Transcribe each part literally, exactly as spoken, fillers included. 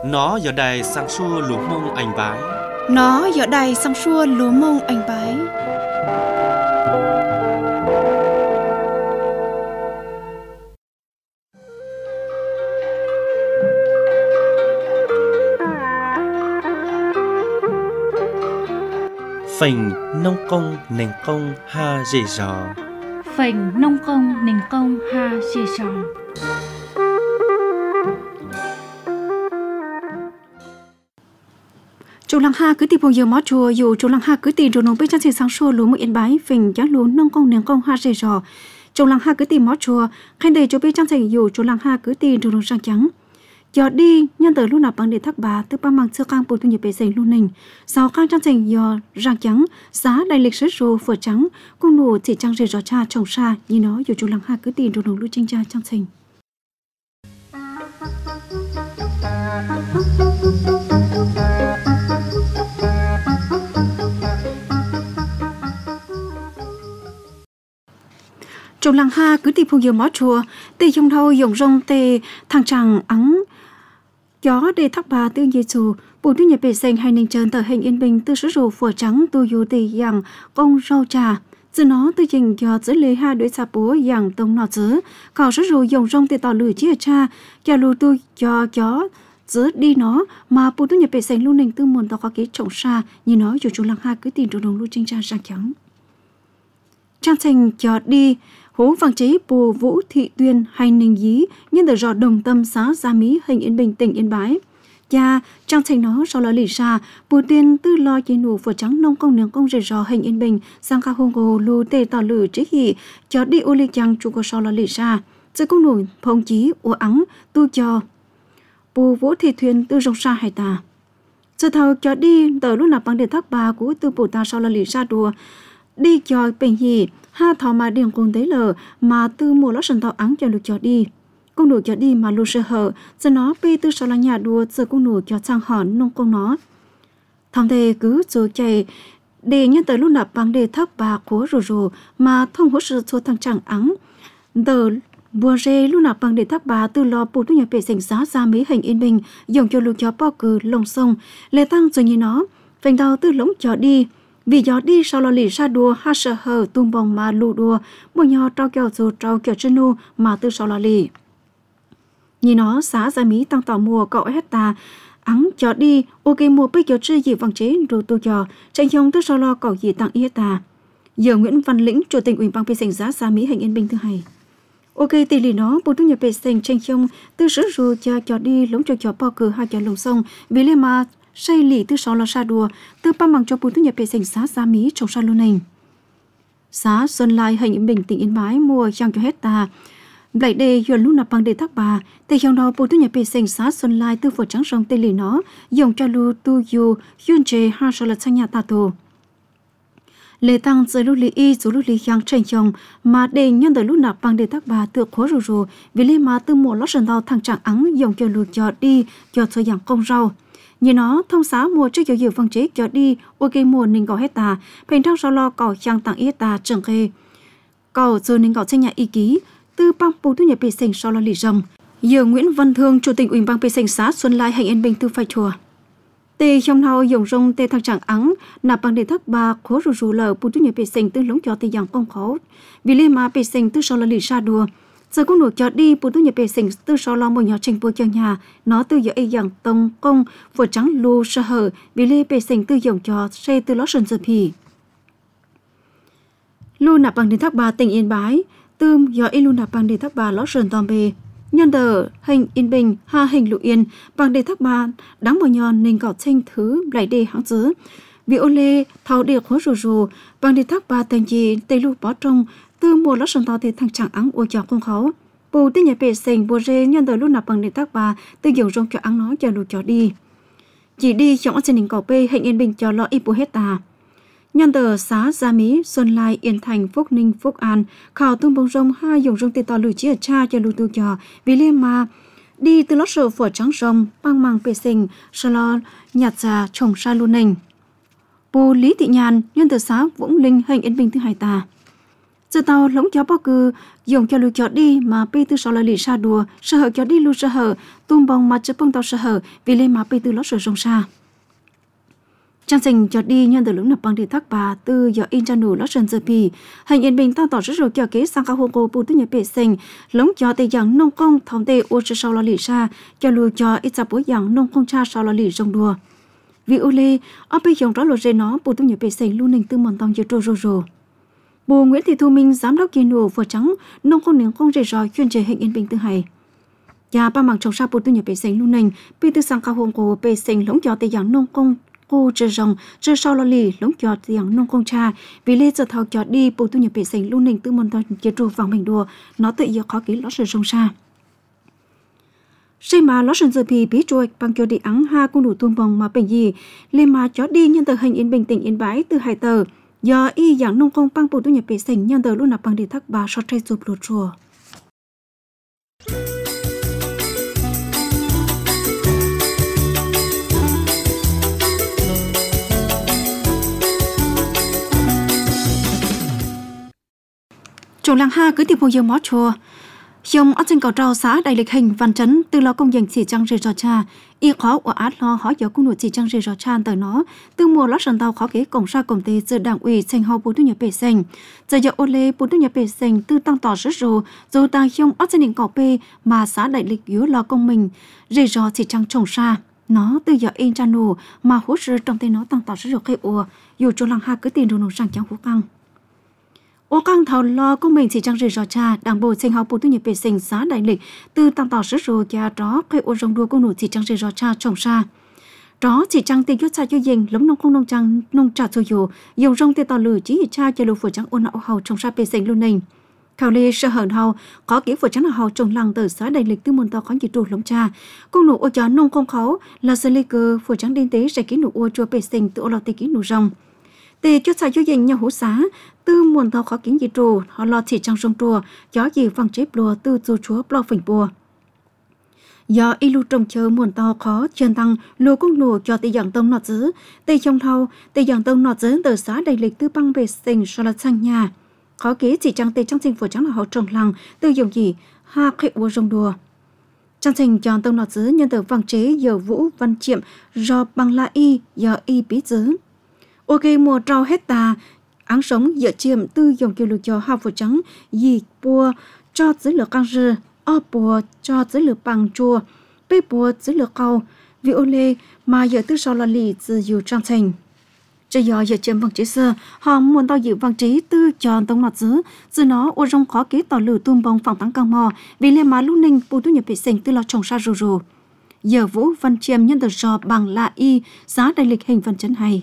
Nó giờ đài sang xua lúa mông anh bái. Nó giờ đài sang xua lúa mông anh bái. Phình nông công nền công ha dễ dò. Phình nông công nền công ha dễ dò. Chủ lăng ha cứ tìm bao giờ mót chùa dù chủ lăng ha cứ tìm rồi nông bên trang sáng xua lúa một yên bái phình giá lúa nông công nền công ha dễ dò. Chủ lăng ha cứ tìm mót chùa khen đề chủ bên trang thành dù chủ lăng ha cứ tìm rồi nông sang trắng. Giờ đi nhân từ lúc nào bằng để thác bà từ ba mang sơ cang bùi thu nhập bể dành luôn nình sau khang trang thành giờ rang trắng giá đại lịch sử rô phở trắng cung nụ chỉ trang rể gió cha trồng xa như nó dù chủ lăng ha cứ tìm rồi nông lưu tranh cha trang thành. Trong làng ha cứ tìm phong giờ mót chùa tê trong thâu dùng rong tê thằng chàng ắng gió để thác bà tương dây chùa bùi thu nhập bể xanh hay ninh trơn tờ hình yên bình tư sử rù phở trắng tu dù tì dạng công rau trà từ nó tư trình cho dưới lê ha đối xa bố dạng tông nọ dứ khảo sử rù dùng rong tê tỏ lửa chia cha cho lù tu cho gió dứ đi nó mà bùi thu nhập bể xanh luôn ninh tư muôn tỏ có kế trồng xa như nó dù chú làng ha cứ tìm đồ đồng lưu trinh cha sang trắng trang thành cho đi hố vàng chế bồ Vũ Thị Tuyên hay Ninh Dí nhân từ rò đồng tâm xã Gia Mỹ hình Yên Bình tỉnh Yên Bái. Cha trang thành nó sau là lì xa bùi tuyên tư lo chế nụ phở trắng nông công nướng công rể rò hình Yên Bình sang khá hông gồ lù tê tỏ lử chế hỉ cho đi ô lê chăng chú có sau là lì xa dưới công nổi phong chí ô ắng tu cho bồ Vũ Thị Tuyên tư rong xa hay ta. Giờ thầu cho đi tờ lúc nào bằng đề thác bà của tư bổ ta sau là lì xa đùa đi cho bình hỉ ha thọ mà điền cùng tế lờ mà tư mùa lót sần tàu ắng cho lục cho đi công nụ cho đi mà lù sơ hở giờ nó pi tư sau là nhà đua giờ công nụ cho sang hòn nông công nó thằng thề cứ rồi chạy để nhân tới lúc nạp bằng đề thấp bà của rù rù mà thông hỗ trợ số thằng chẳng ắng tờ bùa rê lúc nạp bằng đề thấp bà từ lò bù thu nhập bể sành giá ra mấy hình Yên Bình dùng cho lục cho bao cừ lồng sông lệ tăng rồi như nó vành đầu tư lống cho đi vì gió đi sau là lì xa đua ha sợ hờ tung bồng mà lù đua bùa nhỏ trao kẹo dù trao kẹo chân nu mà từ sau là lì nhìn nó xá ra mí tăng tỏ mùa cậu hết ta ắng cho đi ok mùa bây giờ chưa gì vàng chế rồi tôi cho tranh hồng từ sau lo cậu gì tặng yết ta giờ Nguyễn Văn Lĩnh chủ tịch ủy ban bê sành giá ra Mỹ hình Yên Bình thứ hai ok tỷ lệ nó bùi thu nhập bê sành tranh hồng từ sử rồi cho cho đi lống cho cho bao cử hai cho lồng sông vì lê mà xây lì từ sáu là sa đùa từ ba bằng cho bùi thu nhập bể sành xã Gia Mỹ trồng sa luôn này xã Xuân Lai hình Yên Bình tỉnh Yên Bái mua trang cho hết ta lại đây dồn lúc nạp bằng để thác bà thì trong đó bùi thu nhập bể sành xã Xuân Lai từ phở trắng sông tây lì nó dùng cho lu tu yu yun chê ha sa là sang nhà ta tù lệ tăng dưới lúc lý y dù lúc lý khang tranh chồng mà để nhân tới lúc nạp bằng để thác bà tựa khóa rù rù vì lê mà từ mùa lót sần tàu thằng trạng ắng dùng cho lu cho đi cho thời dạng công rau như nó thông xá mùa trước nhiều phong chế cho đi ok mùa ninh gò hết ta bình thăng sau lo cỏ trang tặng yết ta trường khê cỏ rồi ninh gò xây nhà y ký từ bang bù thu nhập bể sành sau lo lì rồng giờ Nguyễn Văn Thương chủ tịch ủy ban bể sành xã Xuân Lai hành Yên Bình tư phai chùa tê trong thao dùng rong tê thằng chẳng ắng nạp bằng để thắc ba khố rù rù lờ bù thu nhập bể sành tư lống cho tê dạng công khó vì lê mà bể sành tư sau lo lì sa đùa giờ cũng nổi cho đi bùi thu nhập bể sành từ sau lo một nhỏ trình bùi cho nhà nó từ giờ ấy dạng tông công vừa trắng lù sơ hở vì lê bể sành từ dòng cho xe từ lót sần giờ phì lu nạp bằng đến thác bà tỉnh Yên Bái từ giờ ấy lu nạp bằng đến thác bà lót sần tòm bề nhân đờ hình Yên Bình ha hình Lục Yên bằng đến thác bà đáng một nhon nên gọt tranh thứ lại đề hãng dứ vì ô lê thao địa khóa rù rù bằng đến thác bà thành gì tây lu bó trong từ mùa lót sần tàu thì thằng chẳng ắng ô cho không khó bù tới nhà bể sành bùa rê nhân đời lúc nạp bằng để thác bà từ dùng rong cho ắng nó cho lù cho đi chỉ đi trong gia đình cầu bê hình Yên Bình cho lo y bù hết ta nhân đời xã Gia Mỹ Xuân Lai Yên Thành Phúc Ninh Phúc An khảo tung bông rong hai dùng rong tê to lù chia cha cho lù tu cho vì liên mà đi từ lót sờ phở trắng rong băng măng bể sành sau lo nhặt già trồng sa luôn nình bù Lý Thị Nhàn nhân đời xã Vũng Linh hình Yên Bình thứ hai ta giờ tàu lống cho bao cư dùng cho lưu cho đi mà pi từ sau là lì sa đùa sơ hở cho đi lưu sơ hở tung bông mà chụp bông tàu sơ hở vì lên mà pi từ lót sờ rong xa trang trình cho đi nhân từ lũng nập bằng đi thác bà từ giờ in trang đủ lót sần giờ pi hành yên bình tăng tỏ rất rồi cho kế sang cao hồ cô bù tư nhập bể sinh lống cho tây giang nông công thống tây ô sơ sau là lì sa cho lưu cho ít sa bối giang nông công cha sau là lì rong đùa vì u lê ở bây giờ đó là dây nó bù tư nhập bể sinh luôn ninh tư mòn tòng giờ trôi rô rô Bù Nguyễn Thị Thu Minh, giám đốc kiến nổ vừa trắng, nông công nền công rề rò chuyên chế hình yên bình tư hải. Nhà ba mạng trồng sa bù tư nhập bể sinh lưu nành, bị tư sang cao hồn của bể sinh lống cho tây giang nông công cô trừ rồng, trừ sau lo lì lống cho tây giang nông công cha, vì lê giờ thao cho đi bù tư nhập bể sinh lưu nành tư môn tòa chế trù vàng mình đùa, nó tự yếu khó ký lót sự rồng sa. Xây mà lót sân giờ bì bí trôi bằng kiểu đi ắng ha cung đủ tuôn bồng mà bình gì, lê mà cho đi nhân tờ hình yên bình tỉnh yên bái từ hải tờ. Do y dạng nông công băng bù tu nhập bể sinh nhân tờ luôn là bằng đi thác bà so trai chụp lột chùa. Trồng làng ha cứ tìm hồ dương mó chùa. Dòng ở trên cầu trao xã đại lịch hình văn chấn từ lo công dân chỉ trang rì rò cha y khó của át lo hỏi giờ cung nội chỉ trang rì rò cha tới nó từ mùa lót sần tàu khó kế cổng ra cổng tê từ đảng ủy thành hậu bố tu nhập bể sinh giờ giờ ô lê bố tu nhập bể sinh từ tăng tỏ rất rồi rồi ta dòng ở trên đỉnh cỏ pê mà xã đại lịch yếu lo công mình rì rò chỉ trang trồng ra nó từ giờ in cha nô mà hốt rơi trong tay nó tăng tỏ rất rồi khai ùa dù cho làng ha cứ tiền đồ nông sản chẳng hú căng ô căng thầu lo công mình chỉ trang rì rò cha đảng bộ sinh học bố tu nhập bể sinh xã đại lịch từ tăng tỏ rất rồi cha đó khai ô rong đua công nụ chỉ trang rì rò cha trồng ra đó chỉ trang tiền chút cha cho dình lống nông không nông trang nông trà cho dù dùng rong tiền tỏ lử chỉ cha cho lục phổi trắng ôn nạo hầu trồng ra bể sinh luôn nình khảo lê sơ hở hầu có kỹ phổi trắng là hầu trồng làng từ xã đại lịch từ môn tàu có chỉ trụ lống cha công nụ ô cho nông không khấu là sơ lê cơ phổi trắng đinh tế sẽ kỹ nụ ô cho bể sinh từ ô lọ tê kỹ nụ rong tê chút cha cho dình nhau hú xá từ muôn thao khó kiến gì trù họ lo chỉ trang sông trùa gió gì văng chép lùa từ dù chúa lo phình bùa do y lưu trồng chờ muôn thao khó chân tăng lùa cung lùa cho tây giang tông nọt dứ tây trong thao tây giang tông nọt dứ từ xã đầy lịch từ băng bể sinh so là sang nhà khó kế chỉ trang tây trang sinh phổ trắng là họ trồng làng từ dùng gì ha khệ ua rong đùa trang sinh chọn tông nọt dứ nhân từ văng chế giờ vũ văn chiệm do bằng la y do y bí dứ ok mùa trao hết tà áng sống dựa chiêm tư dòng kiều lục cho hào phổ trắng dì bùa cho dưới lửa căng rư o bùa cho dưới lửa bằng chùa bê bùa dưới lửa cầu vì ô lê mà giờ tư sau là lì từ dù trang thành cho giờ giờ chiêm bằng chế sơ họ muốn tao dự bằng trí tư tròn tông nọt dứ từ nó ô rong khó kế tỏ lửa tuôn bông phẳng tăng căng mò vì lê má lúc ninh bù tu nhập bể sinh tư lo trồng sa rù rù giờ vũ văn chiêm nhân từ do bằng là y giá đại lịch hình văn chấn hay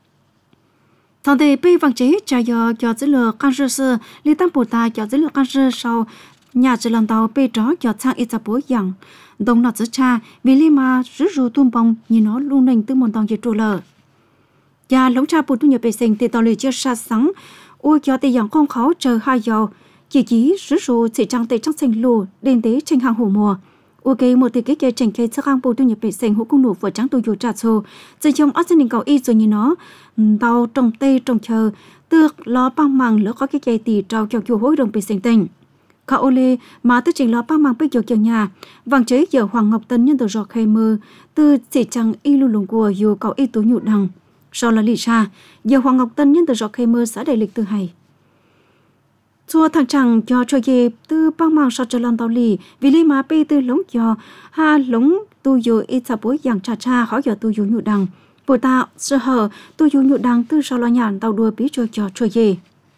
thằng thầy pi vàng chế cho giờ cho dữ liệu căn cứ sơ li tăng bổ tài cho dữ liệu căn cứ sau nhà chỉ làm tàu pi đó cho sang ít tập bối dạng đồng nọ dữ cha vì li mà rút ru tung bông nhìn nó luôn nành từ một tàu dệt trụ lờ nhà lống cha bổ tu nhập bể sinh thì tàu lì chưa sát sáng ôi cho tây dạng con khó chờ hai giờ chỉ chỉ rút ru chỉ trang tây trang sinh lù đến tế tranh hàng hổ mùa ok một tỷ cái kia tranh cây sắc hàng bổ tu nhập bể sinh hữu cung nụ vừa trắng tu dù trà xô giờ trong ở trên đỉnh cầu y rồi nhìn nó tàu trồng tây trồng chờ tước lo băng màng lỡ có cái cây tì trao cho chùa hối đồng bể sinh tình cả ô lê mà tư trình lo băng màng bây giờ cho nhà vàng chế giờ Hoàng Ngọc Tân nhân từ giọt khay mơ từ chỉ chẳng y lưu lùng của dù cậu y tú nhụ đằng sau là lì xa giờ Hoàng Ngọc Tân nhân từ giọt khay mơ xã đại lịch từ hải chùa thằng chẳng cho cho dê từ băng màng sau cho lần tàu lì vì lý mà pi từ lống cho ha lống tu dù ít sa bối dạng cha cha khó giờ tu dù nhụ đằng bùa ta sơ hở tu dù nhụ đằng từ sau lo nhàn tàu đua bí cho cho cho dê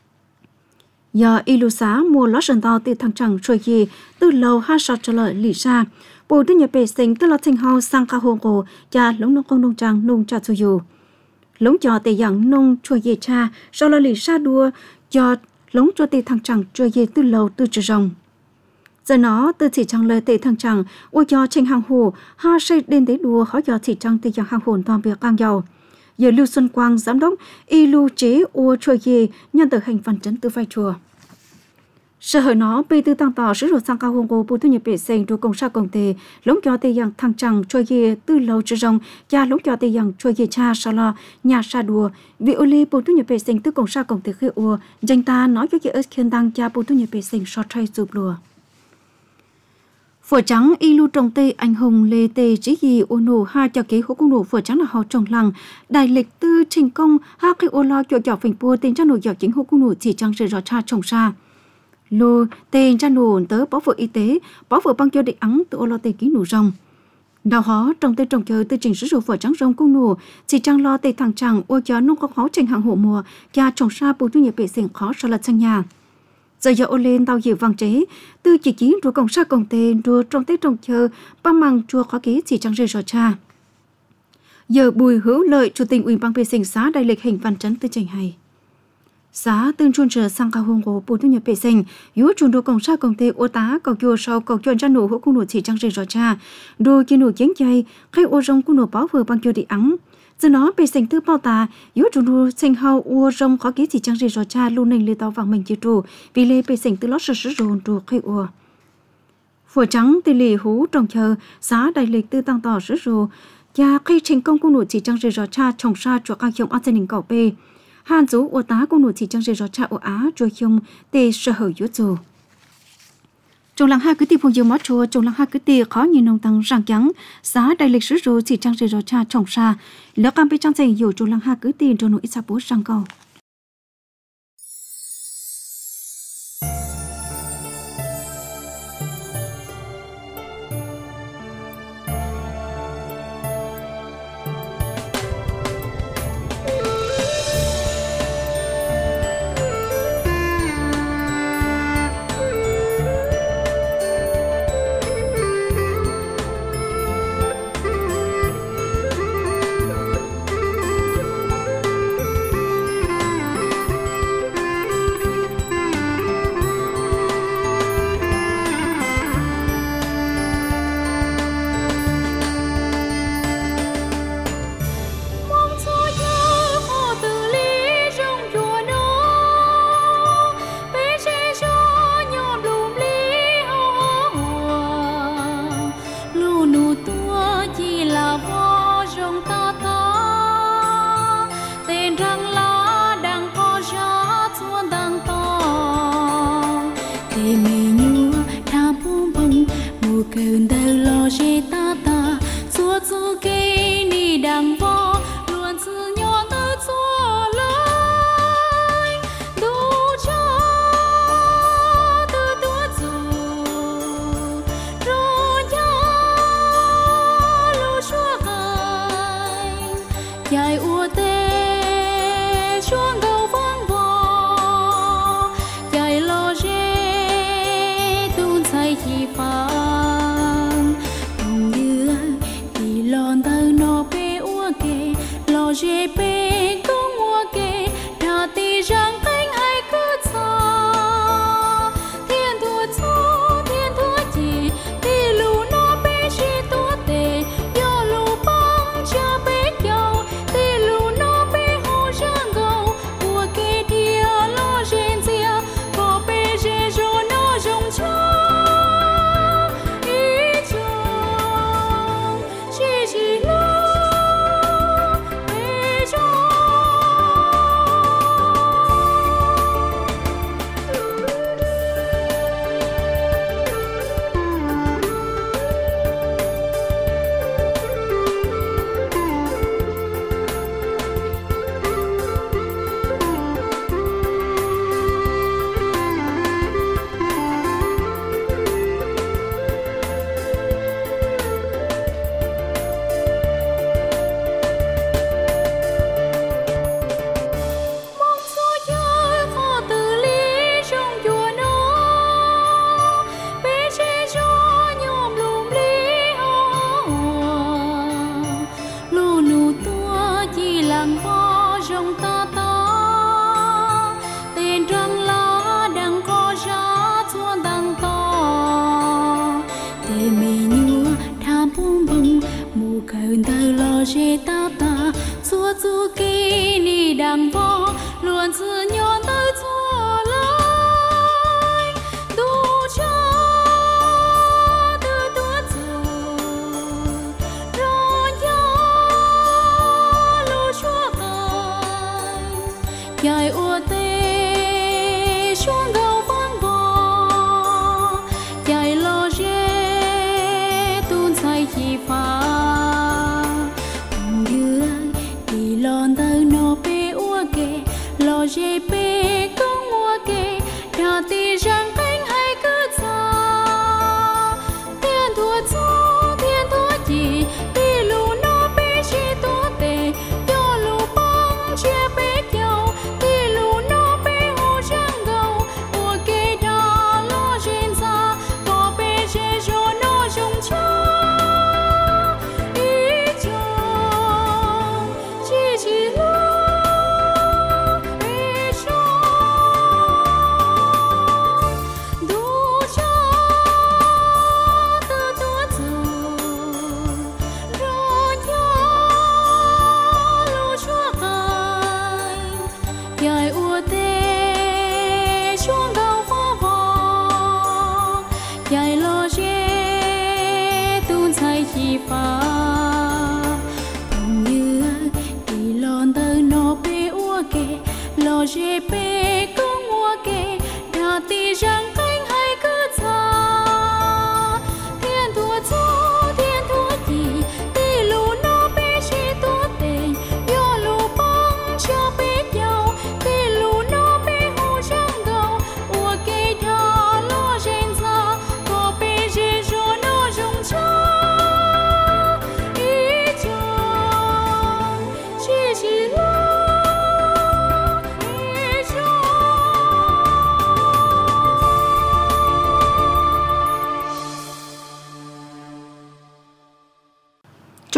giờ ilu xá mua lót sần tàu từ thằng chẳng cho dê từ lâu ha sau cho lợi lì xa bùa từ nhà bể sinh từ lo thành hao sang ca hồn cổ cha lống nông công nông trang nông cha cho dù lống cho tề dạng nông cho dê cha sau lo lì xa đua cho lống cho tề thằng chẳng cho dê từ lâu từ trừ rồng giờ nó từ chỉ chẳng lời tề thằng chẳng ôi cho tranh hàng hồ ha xây đến tới đùa khó cho chỉ chẳng tề dạng hàng hồn toàn việc càng giàu giờ Lưu Xuân Quang giám đốc y lưu chế ô chùa dê nhân từ hành văn chấn từ vai chùa Sở hữu nó bị tư tăng tỏ sử dụng sang cao hông của bộ thu nhập bể xanh đồ công sa công tề lống cho tề yang thăng trăng trôi ghê tư lâu trừ rồng và lống cho tề yang trôi ghê cha sa lo nhà sa đùa vì ô lê bộ thu nhập bể xanh tư công sa công tề khơi ua danh ta nói cho kia ớt khen tăng cha bộ thu nhập bể xanh so trai giúp lùa phở trắng y lưu trồng tê anh hùng lê tê chỉ gì ô nổ ha cho kế hỗ cung nổ phở trắng là họ trồng lăng đại lịch tư trình công ha cái ô lo cho giỏ phình bùa tên cha nổ giỏ chính hỗ cung nổ chỉ trăng rời rõ cha trồng sa lô tên cha nổ tớ bảo vệ y tế bảo vệ băng cho định ắng từ ô lo tê ký nổ rồng đào hó trồng tê trồng chờ tư trình sử dụng phở trắng rồng cung nổ chỉ trăng lo tê thằng chẳng ô cho nông có khó trình hàng hộ mùa cha trồng sa bùa thu nhập bể xình khó sao là sang nhà giờ giờ ô lên tàu dịu vàng chế tư chỉ kiến rồi công sa công tên rồi trong tết trồng chờ băng măng chua khó ký chỉ trăng rơi rõ cha giờ Bùi Hữu Lợi chủ tịch ủy ban bề sinh xã đại lịch hình văn trấn tư trình hay xã tương chuôn trở sang cao hùng của bộ thu nhập bề sinh yếu chuồn đồ công sa công tên ô tá cầu chùa sau cầu chuồn ra nổ hữu cung nổ chỉ trăng rơi rõ cha đồ kia nổ chiến chay khai ô rong cung nổ báo vừa băng chùa đi ắng giờ nó bề sinh tư bao tà yếu chuồn đồ sinh hậu ô rong khó ký chỉ trăng rơi rõ cha luôn nền lê tàu vàng mình chỉ trù vì lê bề sinh tư lót sờ sờ rồn đồ khai ô phở trắng tỷ lệ hú trồng chờ xã đại lịch tư tăng tỏ sờ rồ và khi thành công cung nổ chỉ trăng rơi rõ cha trồng sa chuột cao khiêm an ninh cầu bê hàn dấu ô tá cung nổ chỉ trăng rơi rõ cha ô á chuột khiêm tê sở hữu yếu dù trồng lăng hai cứ tìm phong dương mót chùa trồng lăng hai cứ tìm khó nhìn nông tăng ràng trắng xã đại lịch sứ rồ chỉ trăng rơi rõ cha trồng sa lỡ cam bê trăng dày dù trồng lăng hai cứ tìm trồng nổ ít sa bố răng cầu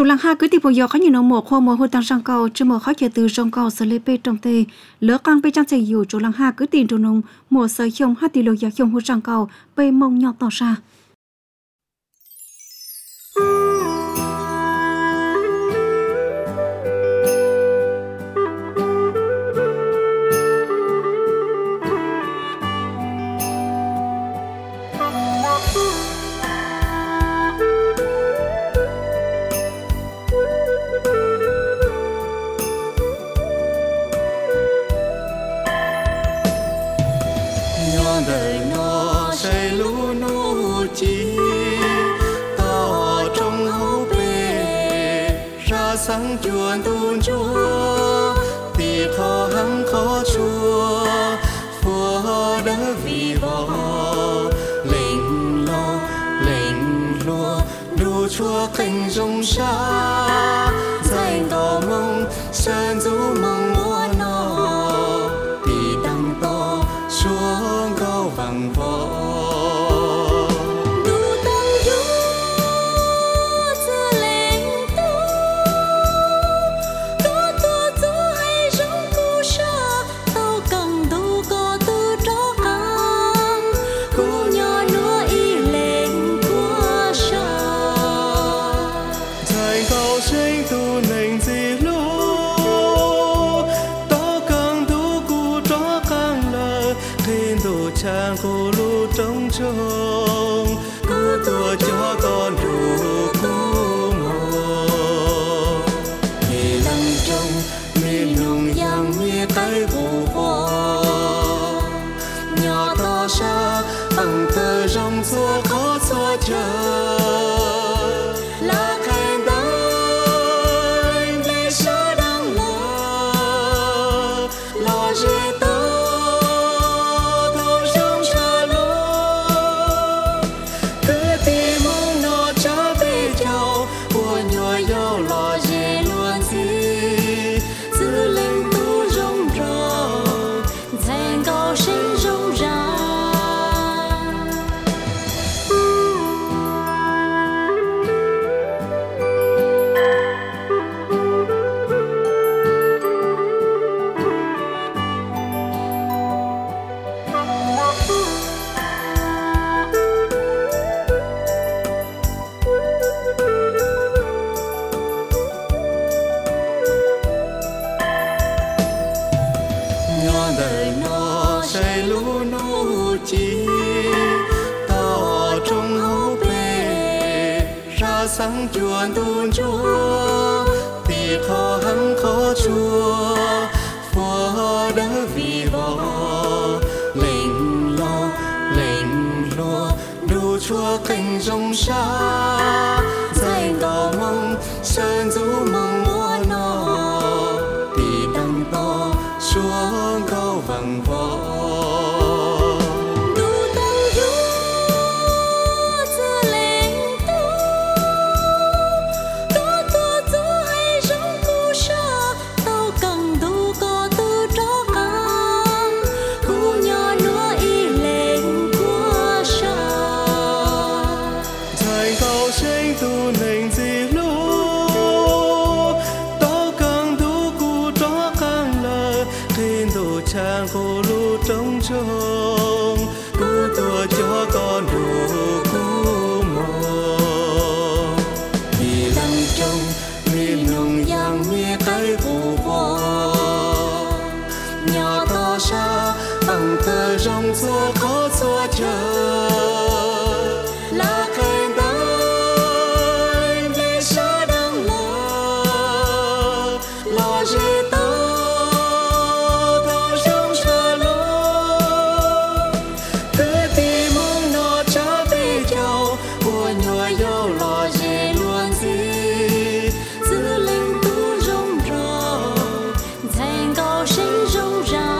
Chủ lăng ha cứ tìm bây giờ có nhiều nông một khoa mùa hôi tăng sang cầu chứ mùa khó chờ từ trong cầu sở lê bê trong tê lỡ con bê trang chạy dù chủ lăng ha cứ tìm chủ nông mùa sở không hát tỷ lô giờ không hôi sang cầu bê mông nhọc tỏ ra. đời nó say lũ nô chi tỏ trong hố bề ra sáng chuồn tuôn chúa tì khó hăng khó chua phùa đỡ vì vò lệnh lo lệnh lùa đu chúa cành rồng xa dành tỏ mong sơn du mong mua nó tì đăng to xuống cao vàng vò đủ tăng du giờ lên tu đủ tu du hay giống cu sa tao cần đủ có tu cho ăn cu nhỏ nữa y lên qua sa dành cao sinh tu nành gì lú tao cần đủ cu cho càng lờ khiến đủ chàng cô lú trong trông cô tua cho con đủ cô mồ vì lăng trong mi lùng yang mi cái vụ hoa nhỏ to xa bằng tờ rong xua khó xua chờ là khen tới để sao đang lo lo dễ tớ thâu trong xa lô cứ tìm mong nó trở về nhau của nhỏ nhau lo dễ luôn gì giữ lên tu rong rò dành cao sinh rong rà nhỏ đời nó say lũ nô chi tỏ trong hố bề ra sáng chuồn tuôn chúa tì khó hăng khó chua phùa đỡ vì vò lệnh lo lệnh lùa đu chúa cành rồng xa dành tỏ mong sơn du mong mua nó tì đăng to xuống cao vàng vò đủ tăng du giờ lên tu đủ tu du hay giống cu sa tao cần đủ có tu cho ăn cu nhỏ nữa y lên qua sa dành cao sinh tu nành gì lú tao càng đủ cu cho càng lờ khiến đủ chàng cô lú trong trông cô tua cho con đủ cô mồ vì lăng trong mi lùng yang mi cái vụ hoa nhỏ to xa bằng tờ rong xua khó xua chờ là khen tới để sao đang lo lo dễ tớ thâu trong xa lô cứ tìm mong nó trở về nhau của nhỏ nhau lo dễ luôn gì giữ lên tu rong rò dành cao sinh rong rà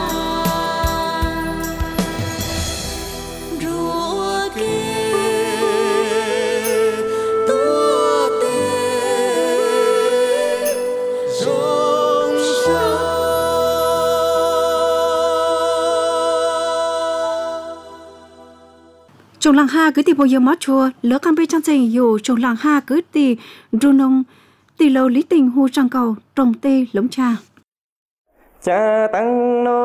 rùa kê tua tê rong xa. Trong làng ha cứ tìm bây giờ mót chùa lỡ con bê trang chạy dù trong làng ha cứ tìm ru nông tỷ lầu lý tình hô trăng cầu trồng tê lống cha cha tăng nô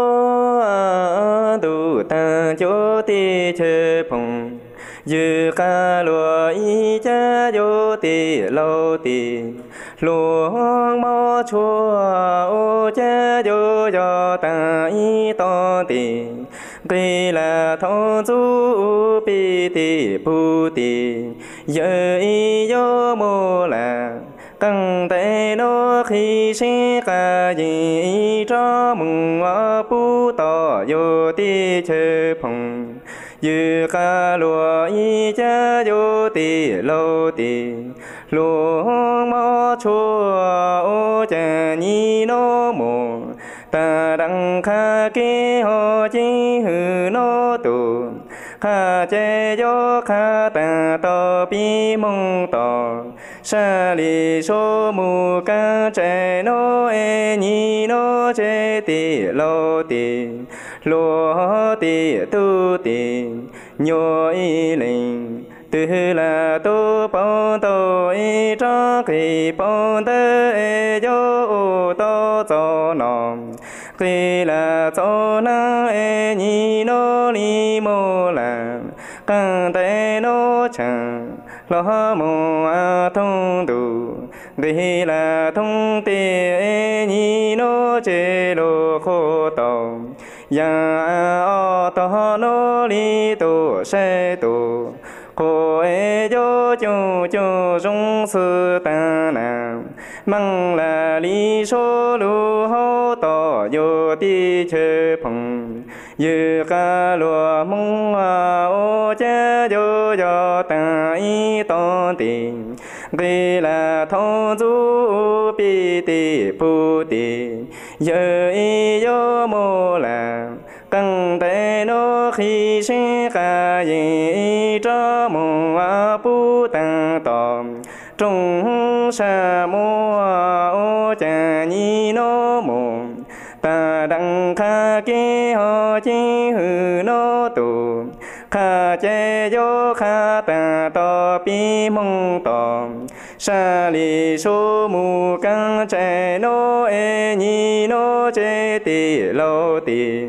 tu ta cho ti chê phong dư ca lúa y cha yo ti lâu ti lúa mò chua ô cha yo yo ta y to ti kỳ là thọ du pi ti pu ti giờ y yo mô là căng tay nó khi sẽ cả gì cho mừng ở pu tỏ yo ti chê phong dư ca lúa y cha yo ti lâu ti lúa mò chua ô cha nhi nó mồ ta đăng kha kế ho chi hư nó tu kha che yo kha ta to pi mong to sa li so mu ca che no e ni no che ti lo ti lo ti tu ti nyo y linh từ là tu bao tô y cho kỳ bao tơ e yo ô tô cho nòng kỳ là cho na e ni no li mô là căng tay nó chẳng lo mô a thông đủ đây là thông tê e ni no chế lô khô tàu ya o to no li tu se tu cô e yo cho cho rong sư ta nam mang là lý số lu hô to yo ti chê phong như ca lúa mong a ô cha yo yo ta y to tình kỳ là thọ du pi ti pu ti giờ y yo mô là căng tay nó khi sẽ cả gì cho mô a pu tăng tòm trong sa mô ô cha nhi nó mô ta đăng kha kế ho chi hư nó tu kha che yo kha ta to pi mong tòm sa li số mu căng che no e ni no che ti lo ti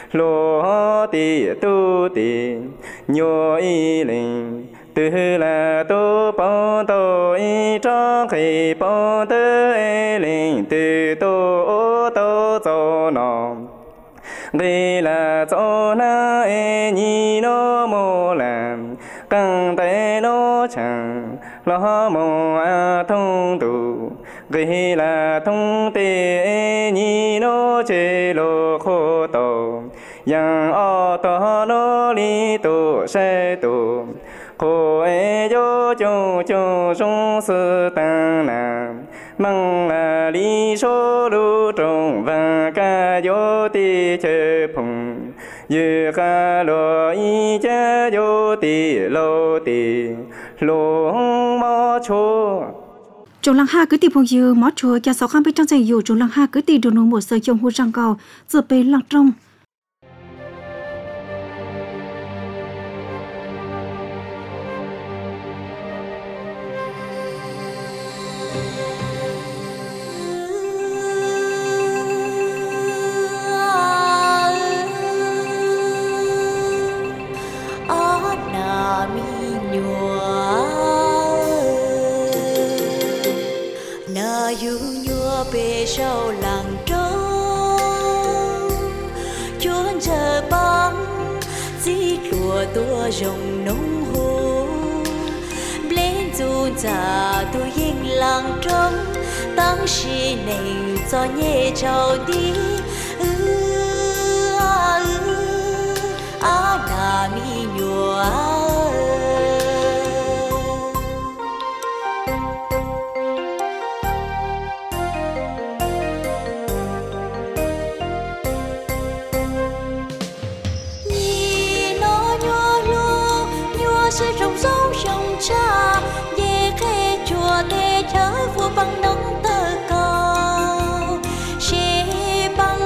lo ti tu ti nyo y linh từ là tu bao tô y cho khi bao tơ e linh từ tu ô tô cho nó đây là cho na e ni no mô làm căng tay nó chẳng lo mô a thông đủ đây là thông tê e ni no chế lô khô tô yang o to no li tu se tu cô e yo cho cho rong sư tăng nam mang là lý số lu trong và ca yo ti chê phong như ca lo y cha yo ti lo ti lo mò chua Chúng lăng ha cứ tìm phong dư mót chùa cha sáu khám bên trong giày dù chúng lăng ha cứ tìm đồ nông một sợi chồng hô răng cầu giờ bê lăng trong du nhua bề sau làng trống chuôn chờ bóng dĩ lùa tua rồng nông hồ lên du trả tu yên làng trống tăng sĩ này cho nhẹ trao đi ư a ư a na mi nhua sẽ rồng râu rồng cha về khe chùa để chở vua bằng nắng tơ cao sẽ bằng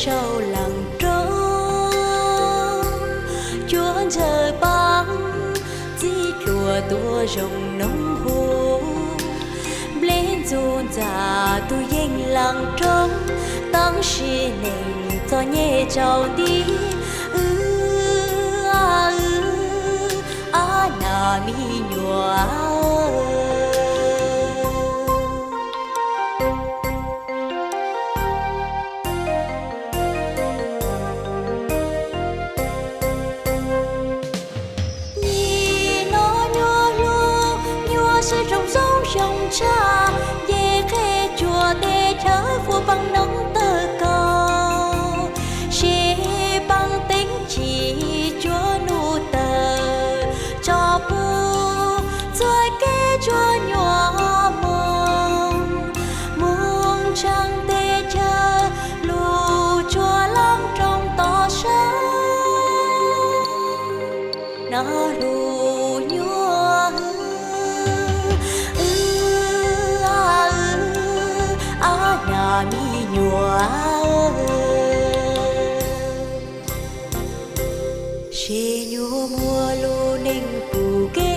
sau lặng trống chúa trời băng chỉ lùa tua rồng nông hồ lên dồn già tu yên lặng trống tăng sĩ nền cho nhẹ trào đi ư a ư a na mi nhua trong cha về khe chùa để thở vua bằng nắng tơ cao sẽ bằng tính chỉ chúa nụ tờ cho bu rồi kê chúa nhỏ mong mong chẳng tê chờ lù chúa lắng trong to sáng na lù mi nhua she nhua mua lu ninh cụ kế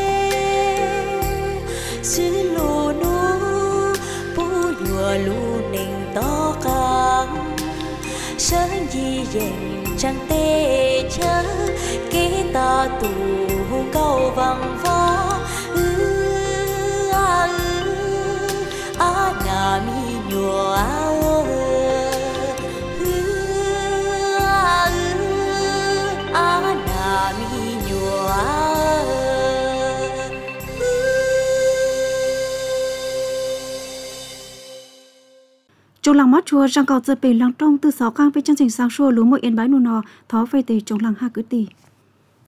xứ lu nu pu nhua lu ninh to căng sáng gì dành chẳng tê chớ kế ta tù câu vang vó ư a ư a na mi nhua ư a ư a na mi nhua trong làng mắt chùa răng cầu giờ bể làng trong từ sáu khang với chương trình sáng sủa lúa mỗi yên bái nụ nò thó về từ trong làng ha cứ tì